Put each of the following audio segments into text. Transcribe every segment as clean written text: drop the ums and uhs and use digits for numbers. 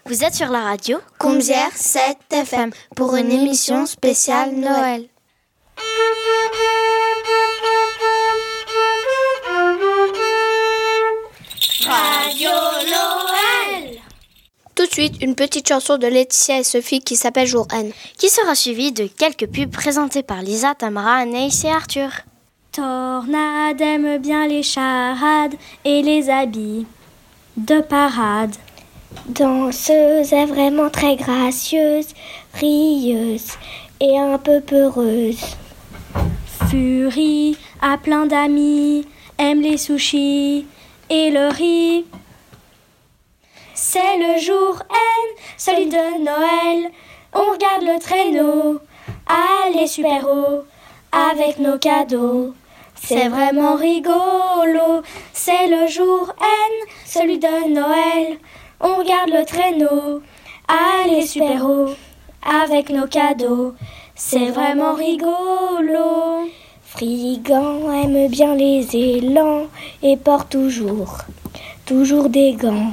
Vous êtes sur la radio Comzières 7 FM pour une émission spéciale Noël. Radio Noël. Tout de suite, une petite chanson de Laetitia et Sophie qui s'appelle Jour N, qui sera suivie de quelques pubs présentées par Lisa, Tamara, Anaïs et Arthur. Tornade aime bien les charades et les habits de parade. Danseuse est vraiment très gracieuse, rieuse et un peu peureuse. Furie a plein d'amis, aime les sushis et le riz. C'est le jour N, celui de Noël. On regarde le traîneau, allez super-héros, avec nos cadeaux. C'est vraiment rigolo. C'est le jour N, celui de Noël. On regarde le traîneau, allez super-héros, avec nos cadeaux. C'est vraiment rigolo. Frigant aime bien les élans et porte toujours des gants.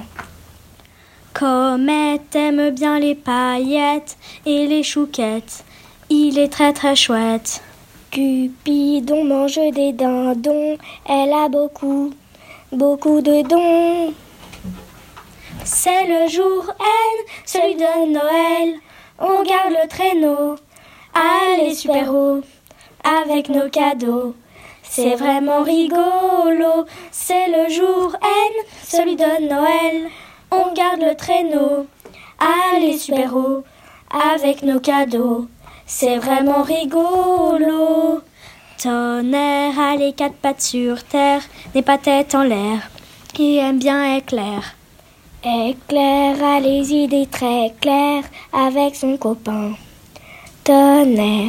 Comète aime bien les paillettes et les chouquettes. Il est très très chouette. Cupidon mange des dindons. Elle a beaucoup de dons. C'est le jour N, celui de Noël. On garde le traîneau. Allez super-héros, avec nos cadeaux. C'est vraiment rigolo. C'est le jour N, celui de Noël. On garde le traîneau. Allez super-héros, avec nos cadeaux. C'est vraiment rigolo. Tonnerre a les quatre pattes sur terre, n'est pas tête en l'air, qui aime bien Éclair. Éclair a les idées très claires avec son copain Tonnerre.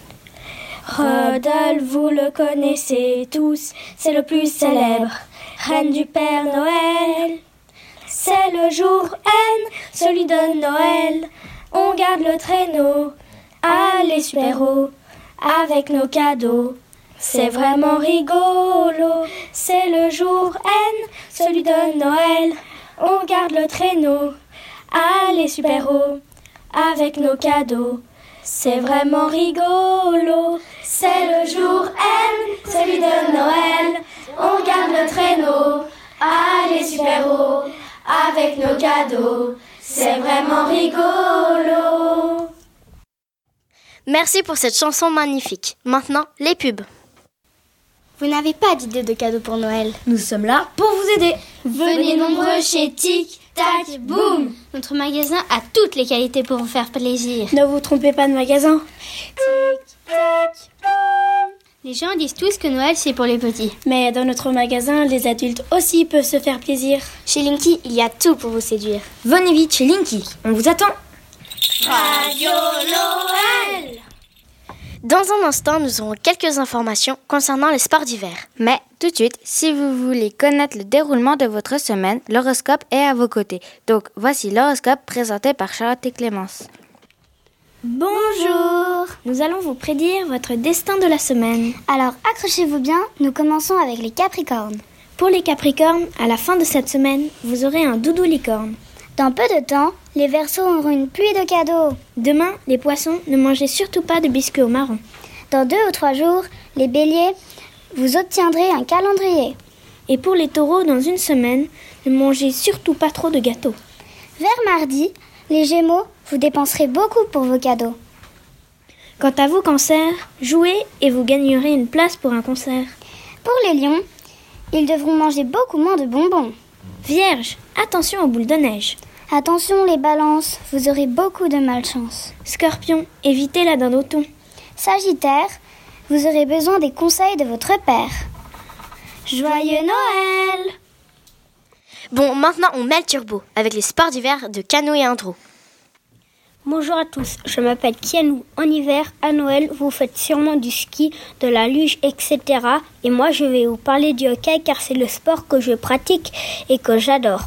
Rodolphe, vous le connaissez tous, c'est le plus célèbre, reine du Père Noël. C'est le jour N, celui de Noël, on garde le traîneau. Allez super-héros, avec nos cadeaux. C'est vraiment rigolo. C'est le jour N, celui de Noël. On garde le traîneau. Allez super-héros, avec nos cadeaux. C'est vraiment rigolo. C'est le jour N, celui de Noël. On garde le traîneau. Allez super-héros, avec nos cadeaux. C'est vraiment rigolo. Merci pour cette chanson magnifique. Maintenant, les pubs. Vous n'avez pas d'idée de cadeau pour Noël? Nous sommes là pour vous aider. Venez nombreux chez Tic Tac Boom. Notre magasin a toutes les qualités pour vous faire plaisir. Ne vous trompez pas de magasin. Tic Tac Boom. Les gens disent tous que Noël c'est pour les petits. Mais dans notre magasin, les adultes aussi peuvent se faire plaisir. Chez Linky, il y a tout pour vous séduire. Venez vite chez Linky, on vous attend. Radio Noël. Dans un instant, nous aurons quelques informations concernant les sports d'hiver. Mais tout de suite, si vous voulez connaître le déroulement de votre semaine, l'horoscope est à vos côtés. Donc voici l'horoscope présenté par Charlotte et Clémence. Bonjour. Nous allons vous prédire votre destin de la semaine. Alors accrochez-vous bien, nous commençons avec les Capricornes. Pour les Capricornes, à la fin de cette semaine, vous aurez un doudou licorne. Dans peu de temps, les Verseaux auront une pluie de cadeaux. Demain, les Poissons, ne mangez surtout pas de biscuits au marron. Dans 2 ou 3 jours, les Béliers, vous obtiendrez un calendrier. Et pour les Taureaux, dans une semaine, ne mangez surtout pas trop de gâteaux. Vers mardi, les Gémeaux, vous dépenserez beaucoup pour vos cadeaux. Quant à vous, Cancer, jouez et vous gagnerez une place pour un concert. Pour les Lions, ils devront manger beaucoup moins de bonbons. Vierge, attention aux boules de neige. Attention les balances, vous aurez beaucoup de malchance. Scorpion, évitez la dinde au thon. Sagittaire, vous aurez besoin des conseils de votre père. Joyeux Noël! Bon, maintenant on met le turbo avec les sports d'hiver de Cano et Indro. Bonjour à tous, je m'appelle Kianou. En hiver, à Noël, vous faites sûrement du ski, de la luge, etc. Et moi, je vais vous parler du hockey car c'est le sport que je pratique et que j'adore.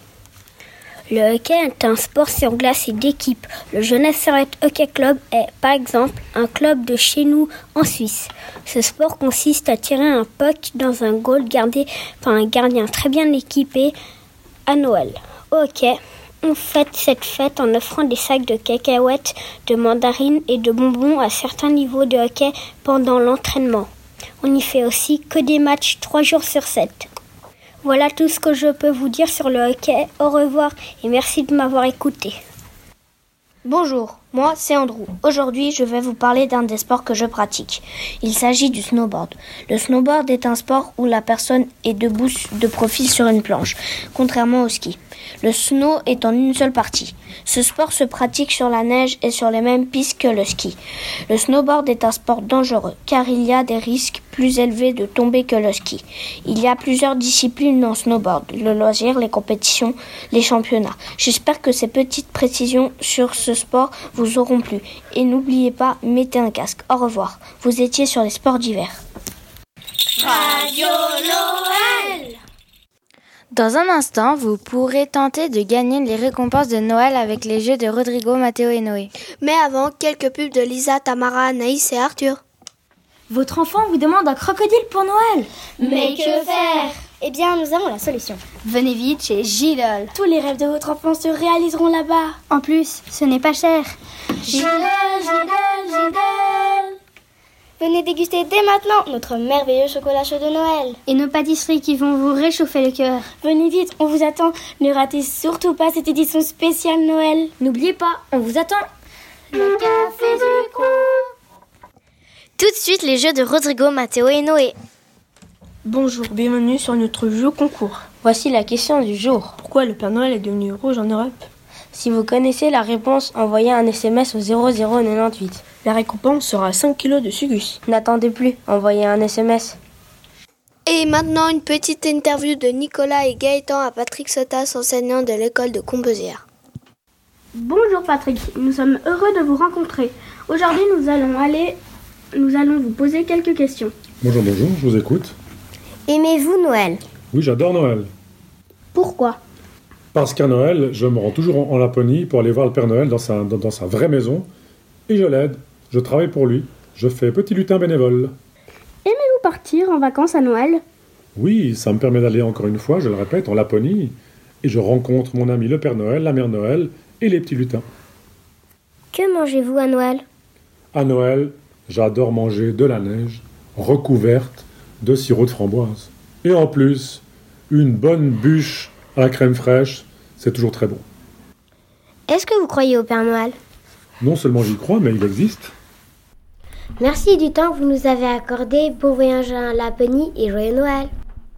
Le hockey est un sport sur glace et d'équipe. Le Jeunesse Servette Hockey Club est, par exemple, un club de chez nous en Suisse. Ce sport consiste à tirer un puck dans un goal gardé par un gardien très bien équipé à Noël. Au hockey, On fête cette fête en offrant des sacs de cacahuètes, de mandarines et de bonbons à certains niveaux de hockey pendant l'entraînement. On n'y fait aussi que des matchs 3 jours sur 7. Voilà tout ce que je peux vous dire sur le hockey. Au revoir et merci de m'avoir écouté. Bonjour, moi c'est Andrew. Aujourd'hui, je vais vous parler d'un des sports que je pratique. Il s'agit du snowboard. Le snowboard est un sport où la personne est debout de profil sur une planche, contrairement au ski. Le snow est en une seule partie. Ce sport se pratique sur la neige et sur les mêmes pistes que le ski. Le snowboard est un sport dangereux car il y a des risques plus élevés de tomber que le ski. Il y a plusieurs disciplines en snowboard, le loisir, les compétitions, les championnats. J'espère que ces petites précisions sur ce sport vous auront plu. Et n'oubliez pas, mettez un casque. Au revoir. Vous étiez sur les sports d'hiver. Radio Noël. Dans un instant, vous pourrez tenter de gagner les récompenses de Noël avec les jeux de Rodrigo, Mathéo et Noé. Mais avant, quelques pubs de Lisa, Tamara, Anaïs et Arthur. Votre enfant vous demande un crocodile pour Noël. Mais que faire? Eh bien, nous avons la solution. Venez vite chez Gidol. Tous les rêves de votre enfant se réaliseront là-bas. En plus, ce n'est pas cher. Gidol. Venez déguster dès maintenant notre merveilleux chocolat chaud de Noël. Et nos pâtisseries qui vont vous réchauffer le cœur. Venez vite, on vous attend. Ne ratez surtout pas cette édition spéciale Noël. N'oubliez pas, on vous attend. Le café du coin. Tout de suite, les jeux de Rodrigo, Mathéo et Noé. Bonjour, bienvenue sur notre jeu concours. Voici la question du jour. Pourquoi le Père Noël est devenu rouge en Europe? Si vous connaissez la réponse, envoyez un SMS au 0098. La récompense sera 5 kg de sugus. N'attendez plus, envoyez un SMS. Et maintenant, une petite interview de Nicolas et Gaëtan à Patrick Sotas, enseignant de l'école de Combezières. Bonjour Patrick, nous sommes heureux de vous rencontrer. Aujourd'hui, nous allons vous poser quelques questions. Bonjour, je vous écoute. Aimez-vous Noël? Oui, j'adore Noël. Pourquoi? Parce qu'à Noël, je me rends toujours en Laponie pour aller voir le Père Noël dans sa vraie maison. Et je l'aide, je travaille pour lui, je fais petit lutin bénévole. Aimez-vous partir en vacances à Noël? Oui, ça me permet d'aller encore une fois, je le répète, en Laponie. Et je rencontre mon ami le Père Noël, la Mère Noël et les petits lutins. Que mangez-vous à Noël? À Noël, j'adore manger de la neige recouverte de sirop de framboise. Et en plus, une bonne bûche à la crème fraîche, c'est toujours très bon. Est-ce que vous croyez au Père Noël? Non seulement j'y crois, mais il existe. Merci du temps que vous nous avez accordé pour voyager en Laponie et joyeux Noël.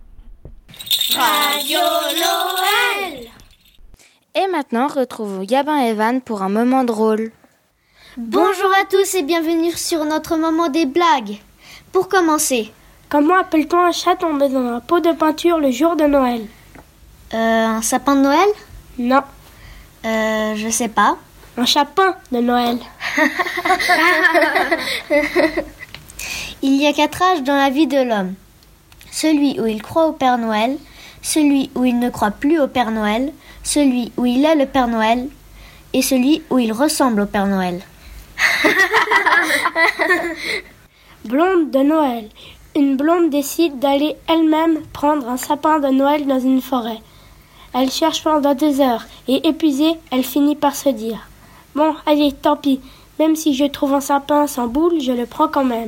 Radio Noël. Et maintenant, retrouvons Gabin et Evan pour un moment drôle. Bonjour à tous et bienvenue sur notre moment des blagues. Pour commencer, Comment appelle-t-on un chat tombé dans un pot de peinture le jour de Noël? un sapin de Noël? Non, Je sais pas. un chapin de Noël. Il y a 4 âges dans la vie de l'homme. Celui où il croit au Père Noël, celui où il ne croit plus au Père Noël, celui où il est le Père Noël et celui où il ressemble au Père Noël. Blonde de Noël. Une blonde décide d'aller elle-même prendre un sapin de Noël dans une forêt. Elle cherche pendant 2 heures et épuisée, elle finit par se dire « Bon, allez, tant pis, même si je trouve un sapin sans boule, je le prends quand même. »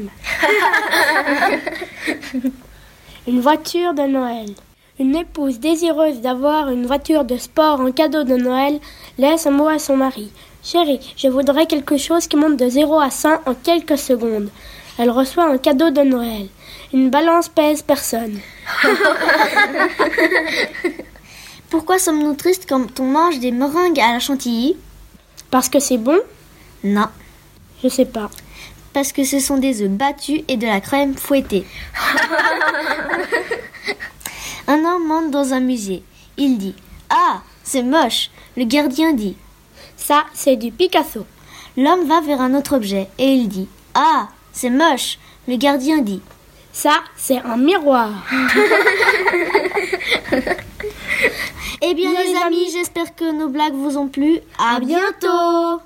Une voiture de Noël. Une épouse désireuse d'avoir une voiture de sport en cadeau de Noël laisse un mot à son mari. « Chérie, je voudrais quelque chose qui monte de 0 à 100 en quelques secondes. » Elle reçoit un cadeau de Noël. Une balance pèse personne. Pourquoi sommes-nous tristes quand on mange des meringues à la chantilly? Parce que c'est bon? Non, Je sais pas. parce que ce sont des œufs battus et de la crème fouettée. Un homme entre dans un musée. Il dit « Ah, c'est moche !» Le gardien dit Ça, c'est du Picasso. L'homme va vers un autre objet et il dit « Ah, c'est moche !» Le gardien dit Ça, c'est un miroir. Eh bien les amis, j'espère que nos blagues vous ont plu. À bientôt.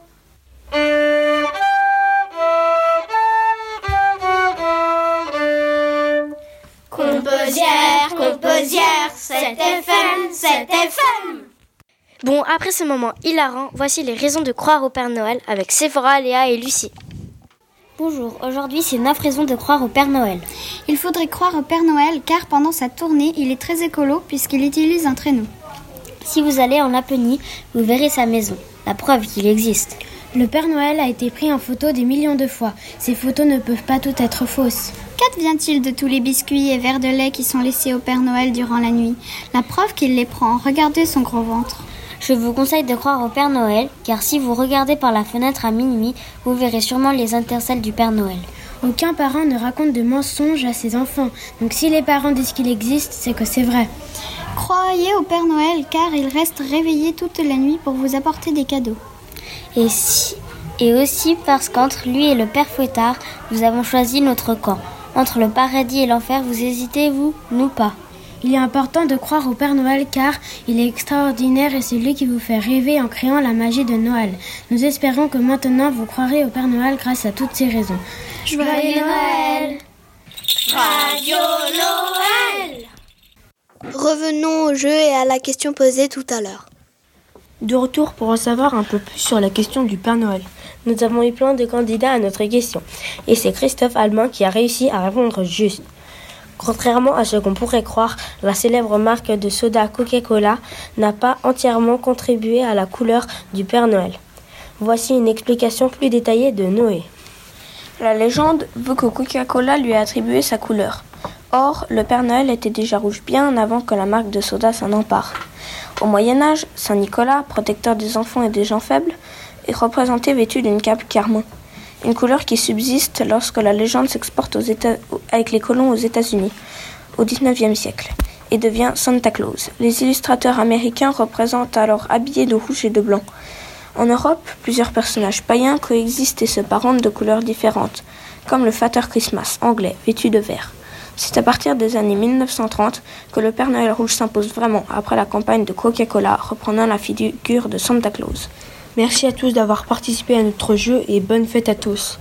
Combezières, 7 FM, 7 FM. Bon, après ce moment hilarant, voici les raisons de croire au Père Noël avec Sephora, Léa et Lucie. Bonjour, aujourd'hui c'est 9 raisons de croire au Père Noël. Il faudrait croire au Père Noël car pendant sa tournée, il est très écolo puisqu'il utilise un traîneau. Si vous allez en Laponie, vous verrez sa maison, la preuve qu'il existe. Le Père Noël a été pris en photo des millions de fois. Ces photos ne peuvent pas toutes être fausses. Qu'advient-il de tous les biscuits et verres de lait qui sont laissés au Père Noël durant la nuit? La preuve qu'il les prend, regardez son gros ventre. Je vous conseille de croire au Père Noël, car si vous regardez par la fenêtre à minuit, vous verrez sûrement les intercelles du Père Noël. Aucun parent ne raconte de mensonges à ses enfants, donc si les parents disent qu'il existe, c'est que c'est vrai. Croyez au Père Noël, car il reste réveillé toute la nuit pour vous apporter des cadeaux. Et aussi parce qu'entre lui et le Père Fouettard, nous avons choisi notre camp. Entre le paradis et l'enfer, vous hésitez, vous? Nous pas. Il est important de croire au Père Noël car il est extraordinaire et c'est lui qui vous fait rêver en créant la magie de Noël. Nous espérons que maintenant vous croirez au Père Noël grâce à toutes ces raisons. Joyeux Noël! Radio Noël! Revenons au jeu et à la question posée tout à l'heure. De retour pour en savoir un peu plus sur la question du Père Noël. Nous avons eu plein de candidats à notre question et c'est Christophe Albin qui a réussi à répondre juste. Contrairement à ce qu'on pourrait croire, la célèbre marque de soda Coca-Cola n'a pas entièrement contribué à la couleur du Père Noël. Voici une explication plus détaillée de Noé. La légende veut que Coca-Cola lui a attribué sa couleur. Or, le Père Noël était déjà rouge bien avant que la marque de soda s'en empare. Au Moyen-Âge, Saint Nicolas, protecteur des enfants et des gens faibles, est représenté vêtu d'une cape carmin. Une couleur qui subsiste lorsque la légende s'exporte avec les colons aux États-Unis, au XIXe siècle, et devient Santa Claus. Les illustrateurs américains représentent alors habillés de rouge et de blanc. En Europe, plusieurs personnages païens coexistent et se parentent de couleurs différentes, comme le Father Christmas anglais, vêtu de vert. C'est à partir des années 1930 que le Père Noël rouge s'impose vraiment après la campagne de Coca-Cola reprenant la figure de Santa Claus. Merci à tous d'avoir participé à notre jeu et bonne fête à tous.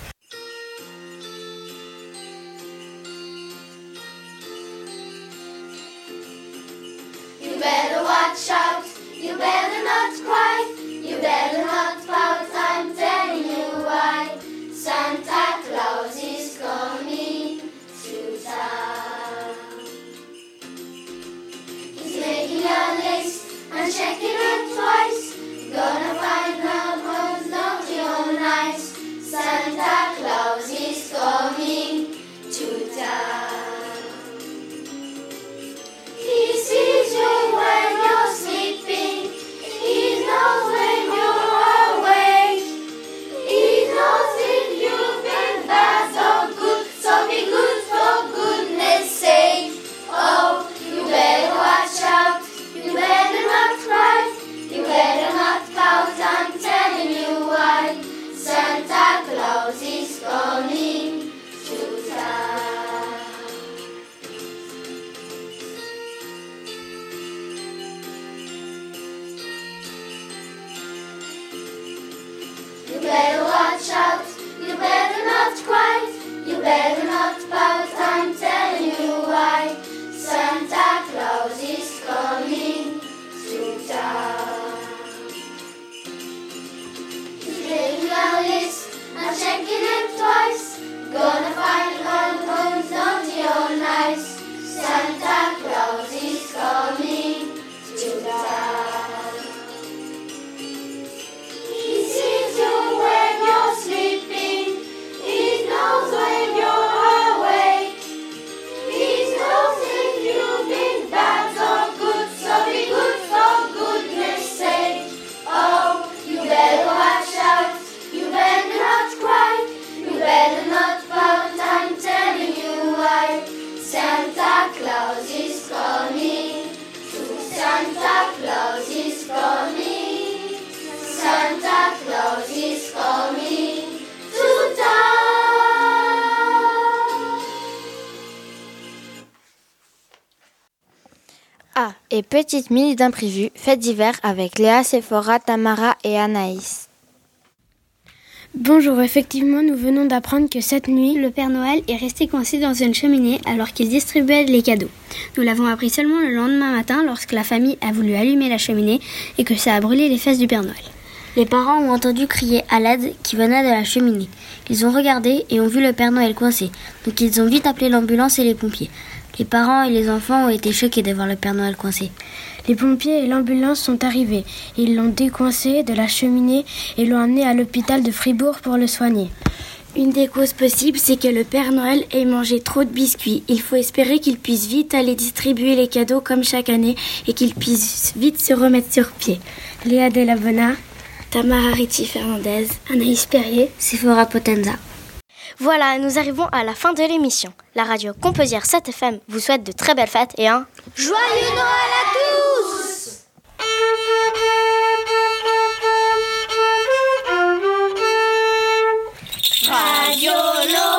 You better watch out, you better not cry, you better not pout, I'm telling you why. Santa Claus is coming to town. He's making a list and checking it twice. Gonna find out who's naughty or nice. Santa Claus is coming to town. He sees you when you're sleeping. He knows when you're awake. He knows if you've been bad or good. So be good for goodness sake. Oh, you better watch out. You better not cry. You better not pout, I'm telling you why. Santa Claus is coming to town. You better watch out, you better not cry, you better not pout, I'm telling you why. Santa Claus is coming to town. Making a list, I'm checking it twice. Gonna find out who's naughty or nice. Santa Claus is coming to town. He sees you when you're sleeping. He knows when you're awake. He knows if you've been bad or good. So be good for goodness sake. Oh, you better watch out. You better not cry. You better not pout. I'm telling you why. Santa Claus is coming. Santa Claus is coming. Santa Claus is coming to town. Ah, et petite minute d'imprévu, fête d'hiver avec Léa, Sephora, Tamara et Anaïs. Bonjour, effectivement, nous venons d'apprendre que cette nuit, le Père Noël est resté coincé dans une cheminée alors qu'il distribuait les cadeaux. Nous l'avons appris seulement le lendemain matin lorsque la famille a voulu allumer la cheminée et que ça a brûlé les fesses du Père Noël. Les parents ont entendu crier à l'aide qui venait de la cheminée. Ils ont regardé et ont vu le Père Noël coincé, donc ils ont vite appelé l'ambulance et les pompiers. Les parents et les enfants ont été choqués de voir le Père Noël coincé. Les pompiers et l'ambulance sont arrivés. Ils l'ont décoincé de la cheminée et l'ont amené à l'hôpital de Fribourg pour le soigner. Une des causes possibles, c'est que le Père Noël ait mangé trop de biscuits. Il faut espérer qu'il puisse vite aller distribuer les cadeaux comme chaque année et qu'il puisse vite se remettre sur pied. Léa Della Bona, Tamara Ricci Fernandez, Anaïs Perrier, Sephora Potenza. Voilà, nous arrivons à la fin de l'émission. La radio Composière 7FM vous souhaite de très belles fêtes et un joyeux Noël à tous! Radio